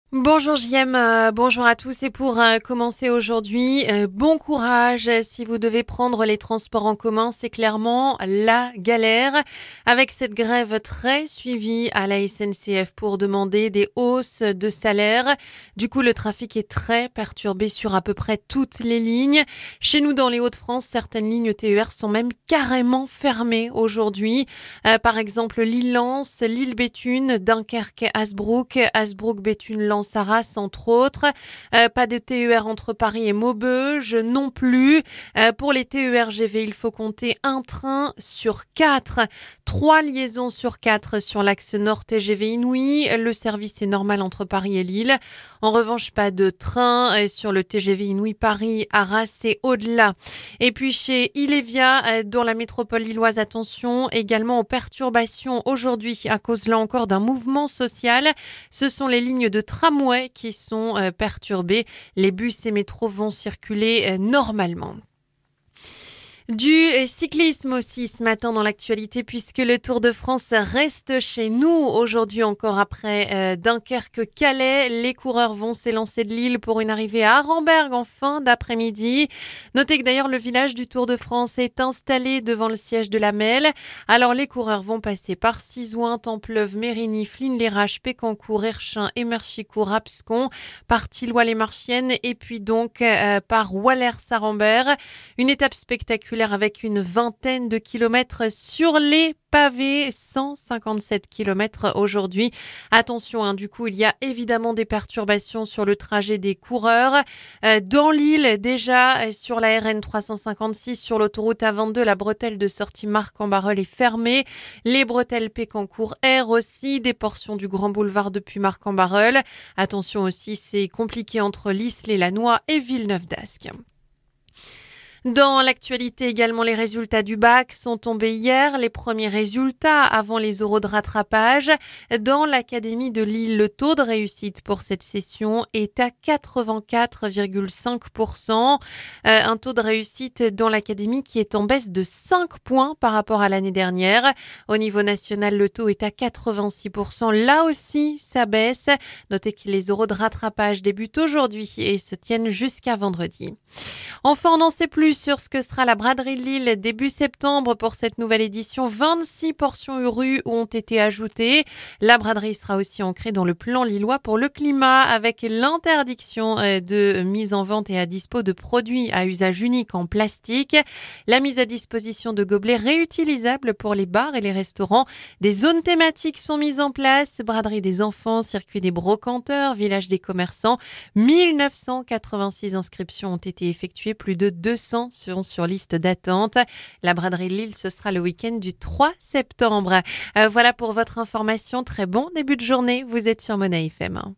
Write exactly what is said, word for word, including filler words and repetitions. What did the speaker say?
Bonjour J M, euh, bonjour à tous et pour euh, commencer aujourd'hui, euh, bon courage si vous devez prendre les transports en commun, c'est clairement la galère avec cette grève très suivie à la S N C F pour demander des hausses de salaire. Du coup, le trafic est très perturbé sur à peu près toutes les lignes. Chez nous dans les Hauts-de-France, certaines lignes T E R sont même carrément fermées aujourd'hui. Euh, par exemple, Lille-Lens, Lille-Béthune, Dunkerque-Hasbrook, Hasbrook-Béthune-Lens Arras, entre autres. Euh, pas de T E R entre Paris et Maubeuge non plus. Euh, pour les T E R G V, il faut compter un train sur quatre. Trois liaisons sur quatre sur l'axe nord T G V Inouï. Le service est normal entre Paris et Lille. En revanche, pas de train sur le T G V Inouï Paris, Arras et au-delà. Et puis chez Ilevia, euh, dans la métropole lilloise, attention également aux perturbations aujourd'hui à cause là encore d'un mouvement social. Ce sont les lignes de tramway qui sont euh, perturbées. Les bus et métros vont circuler euh, normalement. Du cyclisme aussi ce matin dans l'actualité puisque le Tour de France reste chez nous aujourd'hui encore après euh, Dunkerque-Calais. Les coureurs vont s'élancer de Lille pour une arrivée à Arenberg en fin d'après-midi. Notez que d'ailleurs le village du Tour de France est installé devant le siège de la M E L. Alors les coureurs vont passer par Sizouin, Templeuve, Mérigny, Flins-les-Raches, Pécancourt, Erchin, Émerchicourt, Rapscon, par Tilloy-les-Marchiennes et puis donc euh, par Wallers-Arenberg. Une étape spectaculaire avec une vingtaine de kilomètres sur les pavés, cent cinquante-sept kilomètres aujourd'hui. Attention, hein, du coup, il y a évidemment des perturbations sur le trajet des coureurs. Euh, dans l'île, déjà, sur la R N trois cent cinquante-six, sur l'autoroute A vingt-deux, la bretelle de sortie Marc-en-Barœul est fermée. Les bretelles Pécancourt R aussi, des portions du Grand Boulevard depuis Marc-en-Barœul. Attention aussi, c'est compliqué entre l'Isle-et-la-Noix et Villeneuve-d'Ascq. Dans l'actualité également, les résultats du bac sont tombés hier. Les premiers résultats avant les oraux de rattrapage. Dans l'académie de Lille, le taux de réussite pour cette session est à quatre-vingt-quatre virgule cinq pour cent. Euh, un taux de réussite dans l'académie qui est en baisse de cinq points par rapport à l'année dernière. Au niveau national, le taux est à quatre-vingt-six pour cent. Là aussi, ça baisse. Notez que les oraux de rattrapage débutent aujourd'hui et se tiennent jusqu'à vendredi. Enfin, on en sait plus sur ce que sera la braderie de Lille début septembre pour cette nouvelle édition. vingt-six portions U R U ont été ajoutées. La braderie sera aussi ancrée dans le plan lillois pour le climat avec l'interdiction de mise en vente et à dispo de produits à usage unique en plastique. La mise à disposition de gobelets réutilisables pour les bars et les restaurants. Des zones thématiques sont mises en place. Braderie des enfants, circuit des brocanteurs, village des commerçants. mille neuf cent quatre-vingt-six inscriptions ont été effectuées. Plus de deux cents seront sur liste d'attente. La braderie de Lille, ce sera le week-end du trois septembre. Euh, voilà pour votre information. Très bon début de journée. Vous êtes sur Monnaie F M.